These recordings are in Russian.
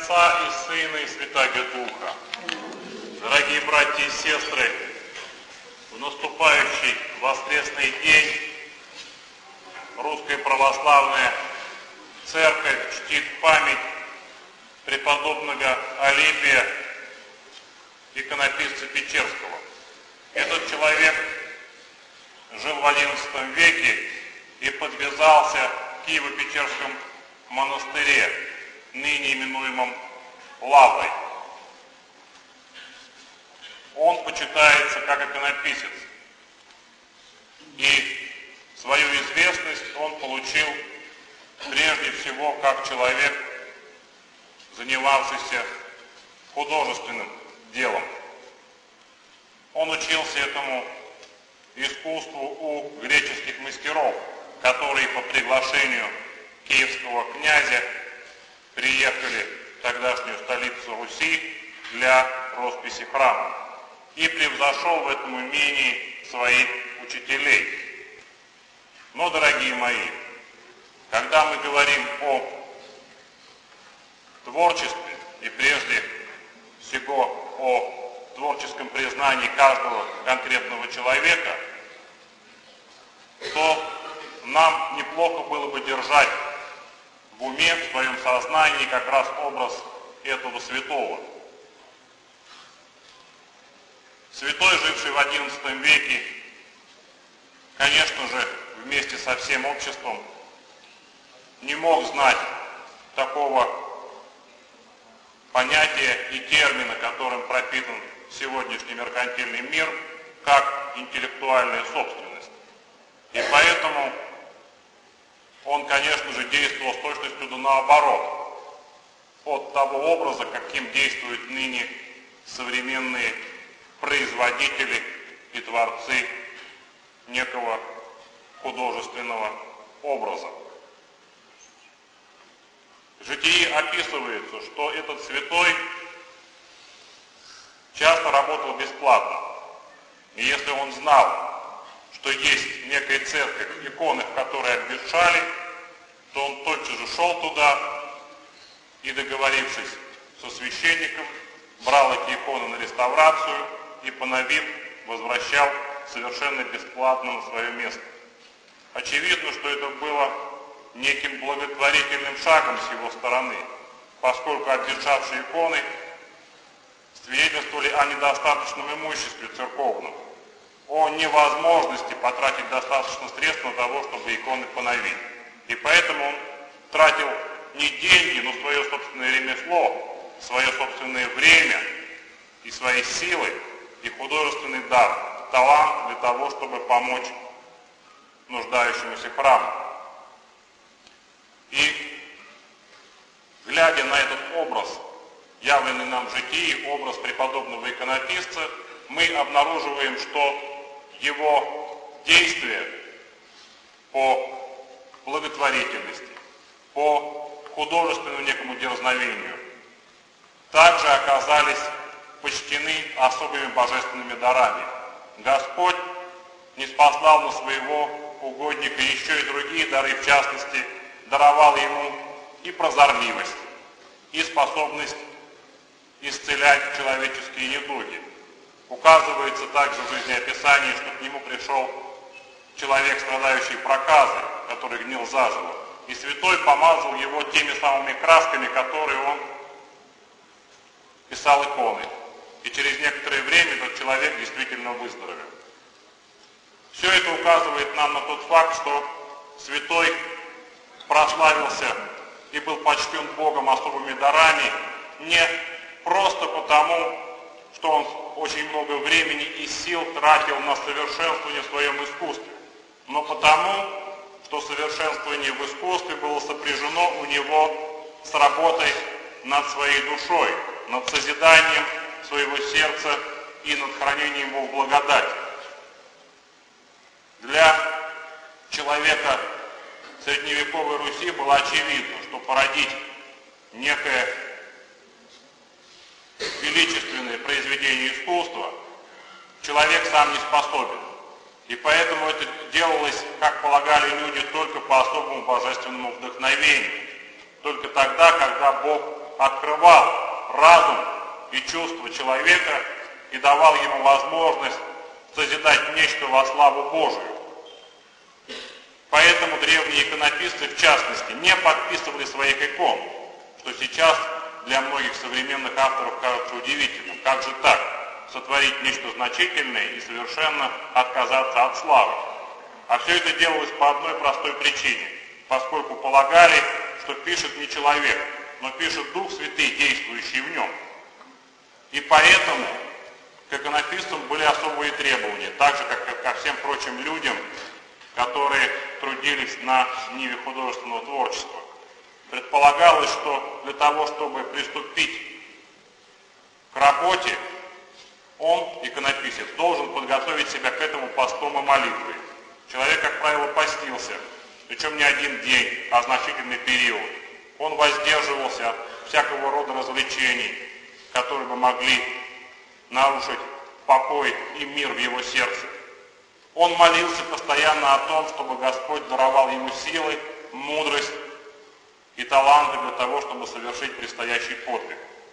Отца и Сына и Святаго Духа. Дорогие братья и сестры, в наступающий воскресный день Русская Православная Церковь чтит память преподобного Алипия, иконописца Печерского. Этот человек жил в XI веке и подвязался в Киево-Печерском монастыре, ныне именуемом Лаврой. Он почитается как иконописец, и свою известность он получил прежде всего как человек, занимавшийся художественным делом. Он учился этому искусству у греческих мастеров, которые по приглашению киевского князя приехали в тогдашнюю столицу Руси для росписи храма и превзошел в этом умении своих учителей. Но, дорогие мои, когда мы говорим о творчестве и прежде всего о творческом признании каждого конкретного человека, то нам неплохо было бы держать в уме, в своем сознании как раз образ этого святого. Святой, живший в XI веке, конечно же, вместе со всем обществом, не мог знать такого понятия и термина, которым пропитан сегодняшний меркантильный мир, как интеллектуальная собственность. И поэтому он, конечно же, действовал с точностью да наоборот от того образа, каким действуют ныне современные производители и творцы некого художественного образа. В житии описывается, что этот святой часто работал бесплатно. И если он знал, что есть некая церковь, иконы, в которой обветшали, то он тотчас же шел туда и, договорившись со священником, брал эти иконы на реставрацию и, поновив, возвращал совершенно бесплатно на свое место. Очевидно, что это было неким благотворительным шагом с его стороны, поскольку обветшавшие иконы свидетельствовали о недостаточном имуществе церковном, о невозможности потратить достаточно средств на того, чтобы иконы поновить. И поэтому он тратил не деньги, но свое собственное ремесло, свое собственное время и свои силы и художественный дар, талант для того, чтобы помочь нуждающемуся храму. И, глядя на этот образ, явленный нам в житии, образ преподобного иконописца, мы обнаруживаем, что его действия по благотворительности, по художественному некому дерзновению также оказались почтены особыми божественными дарами. Господь ниспослал на своего угодника еще и другие дары, в частности, даровал ему и прозорливость, и способность исцелять человеческие недуги. Указывается также в жизнеописании, что к нему пришел человек, страдающий проказой, который гнил заживо, и святой помазал его теми самыми красками, которые он писал иконы. И через некоторое время этот человек действительно выздоровел. Все это указывает нам на тот факт, что святой прославился и был почтен Богом особыми дарами не просто потому, что он очень много времени и сил тратил на совершенствование в своем искусстве, но потому, что совершенствование в искусстве было сопряжено у него с работой над своей душой, над созиданием своего сердца и над хранением его в благодати. Для человека средневековой Руси было очевидно, что породить некое величественное произведение искусства человек сам не способен. И поэтому это делалось, как полагали люди, только по особому божественному вдохновению. Только тогда, когда Бог открывал разум и чувства человека и давал ему возможность созидать нечто во славу Божию. Поэтому древние иконописцы, в частности, не подписывали своих икон, что сейчас для многих современных авторов кажется удивительным. Как же так? Сотворить нечто значительное и совершенно отказаться от славы. А все это делалось по одной простой причине, поскольку полагали, что пишет не человек, но пишет Дух Святый, действующий в нем. И поэтому к иконописцам были особые требования, так же, как и ко всем прочим людям, которые трудились на ниве художественного творчества. Предполагалось, что для того, чтобы приступить к работе, он, иконописец, должен подготовить себя к этому постом и молитвой. Человек, как правило, постился, причем не один день, а значительный период. Он воздерживался от всякого рода развлечений, которые бы могли нарушить покой и мир в его сердце. Он молился постоянно о том, чтобы Господь даровал ему силы, мудрость и таланты для того, чтобы совершить предстоящий подвиг.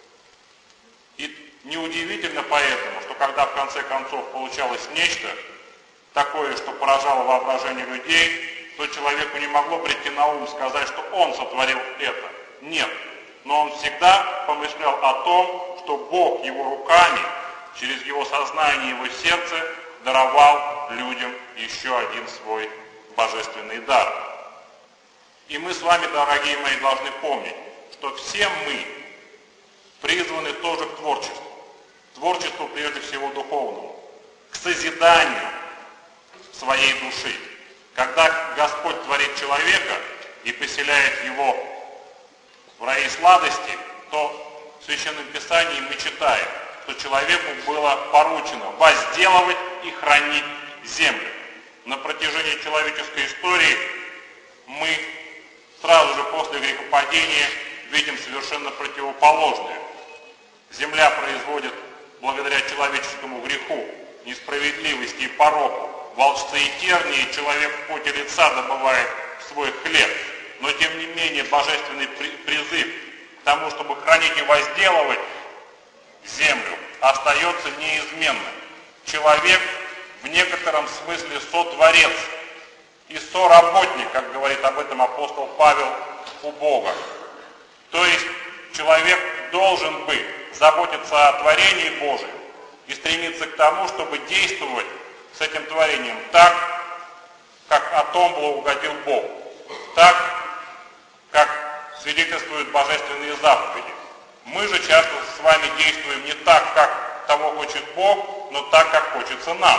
И неудивительно поэтому, что когда в конце концов получалось нечто такое, что поражало воображение людей, то человеку не могло прийти на ум сказать, что он сотворил это. Нет. Но он всегда помышлял о том, что Бог его руками, через его сознание и его сердце, даровал людям еще один свой божественный дар. И мы с вами, дорогие мои, должны помнить, что все мы призваны тоже к творчеству прежде всего духовному, к созиданию своей души. Когда Господь творит человека и поселяет его в рае сладости, то в Священном Писании мы читаем, что человеку было поручено возделывать и хранить землю. На протяжении человеческой истории мы сразу же после грехопадения видим совершенно противоположное. Земля производит, благодаря человеческому греху, несправедливости и пороку, волчцы и тернии, и человек в поте лица добывает свой хлеб. Но тем не менее божественный призыв к тому, чтобы хранить и возделывать землю, остается неизменным. Человек в некотором смысле сотворец и соработник, как говорит об этом апостол Павел, у Бога. То есть человек должен бы заботиться о творении Божьем и стремиться к тому, чтобы действовать с этим творением так, как о том благоугодил Бог, так, как свидетельствуют божественные заповеди. Мы же часто с вами действуем не так, как того хочет Бог, но так, как хочется нам.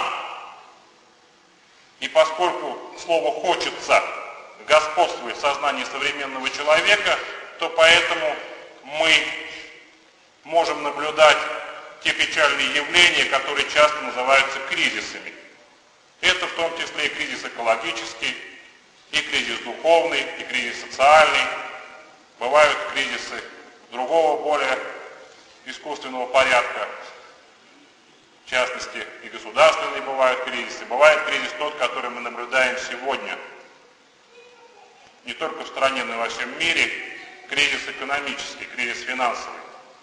И поскольку слово «хочется» господствует в сознании современного человека, то поэтому мы можем наблюдать те печальные явления, которые часто называются кризисами. Это в том числе и кризис экологический, и кризис духовный, и кризис социальный. Бывают кризисы другого, более искусственного порядка. В частности, и государственные бывают кризисы. Бывает кризис тот, который мы наблюдаем сегодня. Не только в стране, но и во всем мире. Кризис экономический, кризис финансовый.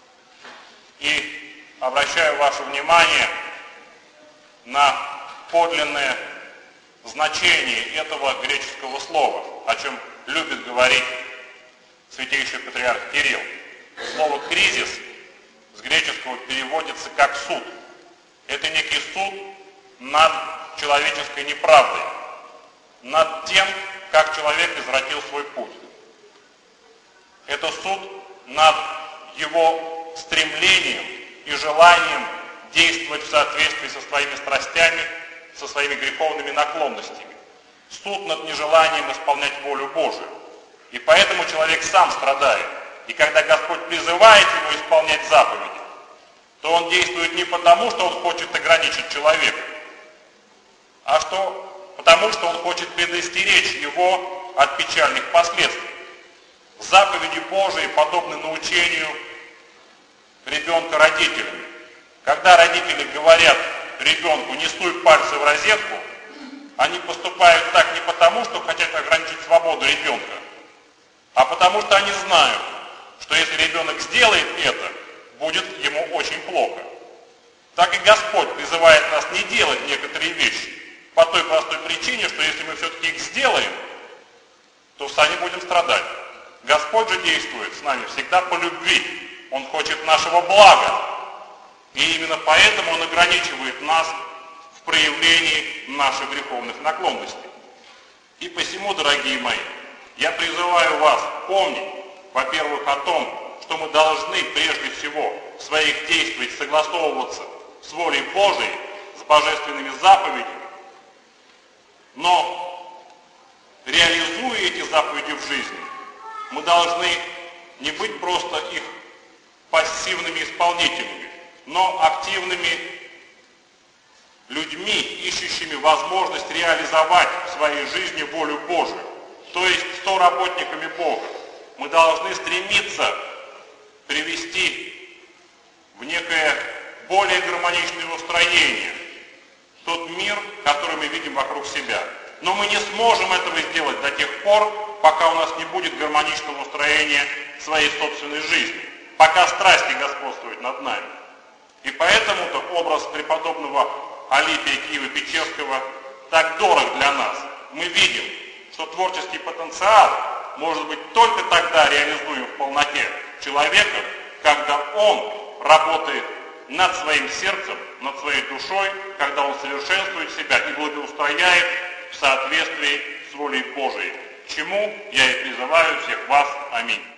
И обращаю ваше внимание на подлинное значение этого греческого слова, о чем любит говорить святейший патриарх Кирилл. Слово «кризис» с греческого переводится как «суд». Это некий суд над человеческой неправдой, над тем, как человек извратил свой путь. Это суд над его стремлением и желанием действовать в соответствии со своими страстями, со своими греховными наклонностями. Суд над нежеланием исполнять волю Божию. И поэтому человек сам страдает. И когда Господь призывает его исполнять заповеди, то он действует не потому, что он хочет ограничить человека, а потому, что он хочет предостеречь его от печальных последствий. Заповеди Божии подобны научению ребенка родителям. Когда родители говорят ребенку «не суй пальцы в розетку», они поступают так не потому, что хотят ограничить свободу ребенка, а потому что они знают, что если ребенок сделает это, будет ему очень плохо. Так и Господь призывает нас не делать некоторые вещи по той простой причине, что если мы все-таки их сделаем, то сами будем страдать. Господь же действует с нами всегда по любви. Он хочет нашего блага. И именно поэтому Он ограничивает нас в проявлении наших греховных наклонностей. И посему, дорогие мои, я призываю вас помнить, во-первых, о том, что мы должны прежде всего в своих действиях согласовываться с волей Божией, с божественными заповедями, но реализуя эти заповеди в жизни, мы должны не быть просто их пассивными исполнителями, но активными людьми, ищущими возможность реализовать в своей жизни волю Божию, то есть соработниками Бога. Мы должны стремиться привести в некое более гармоничное устроение тот мир, который мы видим вокруг себя. Но мы не сможем этого сделать до тех пор, пока у нас не будет гармоничного устроения своей собственной жизни, пока страсть не господствует над нами. И поэтому-то образ преподобного Алипия Киево-Печерского так дорог для нас. Мы видим, что творческий потенциал может быть только тогда реализуем в полноте человека, когда он работает над своим сердцем, над своей душой, когда он совершенствует себя и благоустрояет в соответствии с волей Божией, к чему я и призываю всех вас. Аминь.